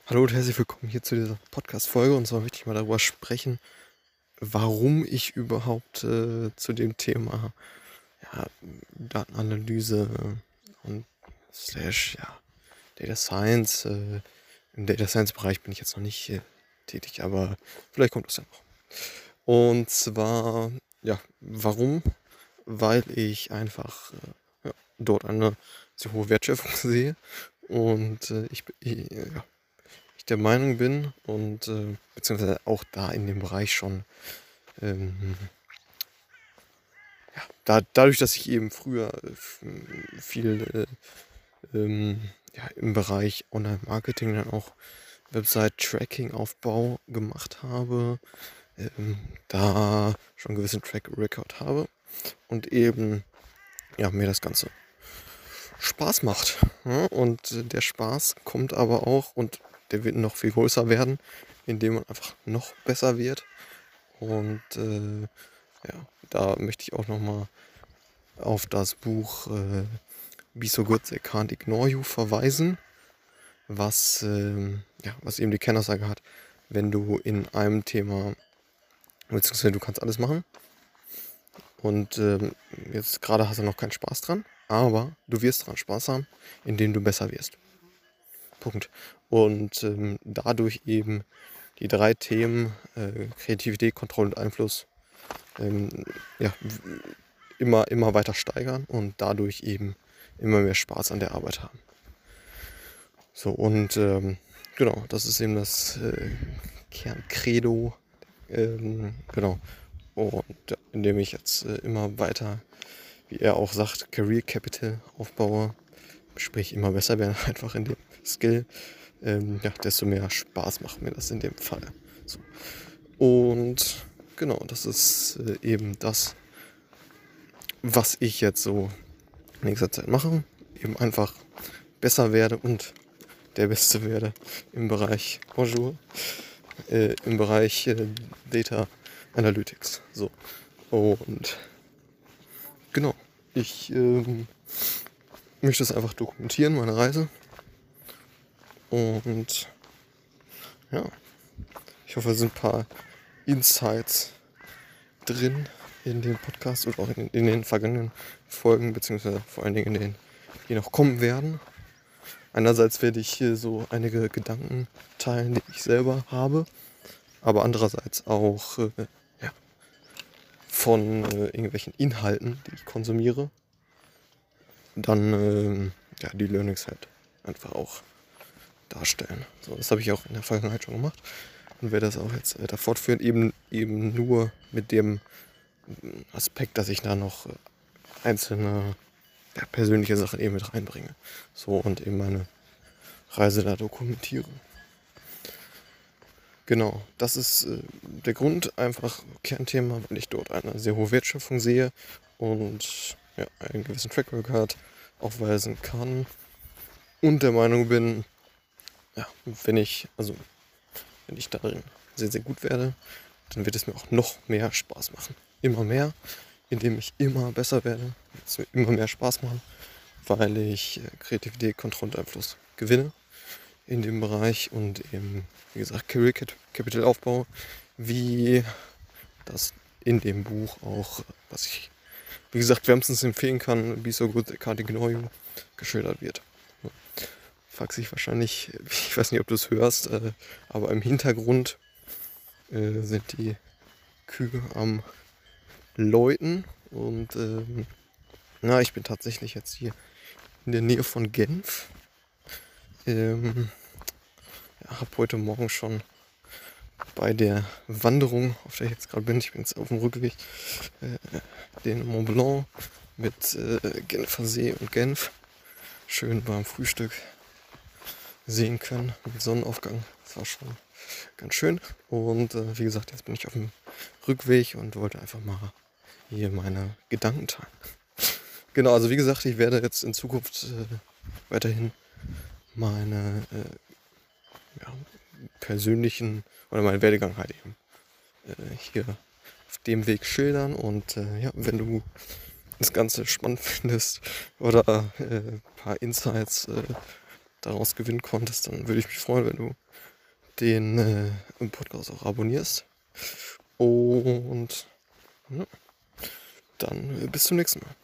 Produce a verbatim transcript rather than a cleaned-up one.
Hallo und herzlich willkommen hier zu dieser Podcast-Folge. Und zwar möchte ich mal darüber sprechen, warum ich überhaupt äh, zu dem Thema ja, Datenanalyse und slash ja, Data Science, äh, im Data Science-Bereich bin ich jetzt noch nicht äh, tätig, aber vielleicht kommt das ja noch. Und zwar, ja, warum? Weil ich einfach äh, ja, dort eine sehr hohe Wertschöpfung sehe und äh, ich, ich, ja, ich der Meinung bin und äh, beziehungsweise auch da in dem Bereich schon, ähm, ja, da, dadurch, dass ich eben früher äh, f- viel äh, ähm, ja, im Bereich Online-Marketing dann auch Website-Tracking-Aufbau gemacht habe, ähm, da schon einen gewissen Track-Record habe und eben ja, mir das Ganze Spaß macht. Ja? Und äh, der Spaß kommt aber auch und der wird noch viel größer werden, indem man einfach noch besser wird. Und äh, ja, da möchte ich auch nochmal auf das Buch äh, Be So Good They Can't Ignore You verweisen, was, ähm, ja, was eben die Kernaussage hat, wenn du in einem Thema, beziehungsweise du kannst alles machen und ähm, jetzt gerade hast du noch keinen Spaß dran, aber du wirst dran Spaß haben, indem du besser wirst. Punkt. Und ähm, dadurch eben die drei Themen äh, Kreativität, Kontrolle und Einfluss ähm, ja, immer, immer weiter steigern und dadurch eben immer mehr Spaß an der Arbeit haben. So, und ähm, genau, das ist eben das äh, Kerncredo. Ähm, genau. Und ja, indem ich jetzt äh, immer weiter, wie er auch sagt, Career Capital aufbaue, sprich immer besser werden einfach in dem Skill, ähm, ja, desto mehr Spaß macht mir das in dem Fall. So. Und genau, das ist äh, eben das, was ich jetzt so in nächster Zeit mache. Eben einfach besser werde und der Beste werde im Bereich Bonjour, äh, im Bereich äh, Data Analytics. So. Und genau, ich ähm, möchte es einfach dokumentieren, meine Reise. Und ja, ich hoffe, es sind ein paar Insights drin in dem Podcast und auch in, in den vergangenen Folgen, beziehungsweise vor allen Dingen in denen, die noch kommen werden. Einerseits werde ich hier so einige Gedanken teilen, die ich selber habe, aber andererseits auch äh, ja, von äh, irgendwelchen Inhalten, die ich konsumiere, dann äh, ja, die Learnings halt einfach auch darstellen. So, das habe ich auch in der Vergangenheit schon gemacht und werde das auch jetzt weiter fortführen, eben, eben nur mit dem Aspekt, dass ich da noch äh, einzelne ja, persönliche Sachen eben mit reinbringe. So und eben meine Reise da dokumentiere. Genau, das ist äh, der Grund, einfach Kernthema, weil ich dort eine sehr hohe Wertschöpfung sehe und ja, einen gewissen Track Record aufweisen kann und der Meinung bin, ja, wenn ich, also wenn ich darin sehr, sehr gut werde, dann wird es mir auch noch mehr Spaß machen. Immer mehr, indem ich immer besser werde, wird es mir immer mehr Spaß machen, weil ich äh, Kreativität, Kontrolle und Einfluss gewinne in dem Bereich und eben, wie gesagt, Career Capital Aufbau, wie das in dem Buch auch, was ich, wie gesagt, wärmstens empfehlen kann, Be So Good They Can't Ignore You, geschildert wird. Fragt sich wahrscheinlich, ich weiß nicht, ob du es hörst, äh, aber im Hintergrund äh, sind die Kühe am Läuten und ähm, na, ich bin tatsächlich jetzt hier in der Nähe von Genf. Ähm, ja, habe heute Morgen schon bei der Wanderung, auf der ich jetzt gerade bin, ich bin jetzt auf dem Rückweg, äh, den Mont Blanc mit äh, Genfer See und Genf schön beim Frühstück sehen können mit Sonnenaufgang. Das war schon ganz schön. Und äh, wie gesagt, jetzt bin ich auf dem Rückweg und wollte einfach mal hier meine Gedanken teilen. Genau, also wie gesagt, ich werde jetzt in Zukunft äh, weiterhin meine äh, ja, persönlichen oder meinen Werdegang halt eben äh, hier auf dem Weg schildern. Und äh, ja, wenn du das Ganze spannend findest oder äh, ein paar Insights äh, daraus gewinnen konntest, dann würde ich mich freuen, wenn du den äh, Podcast auch abonnierst. Und ja, dann äh, bis zum nächsten Mal.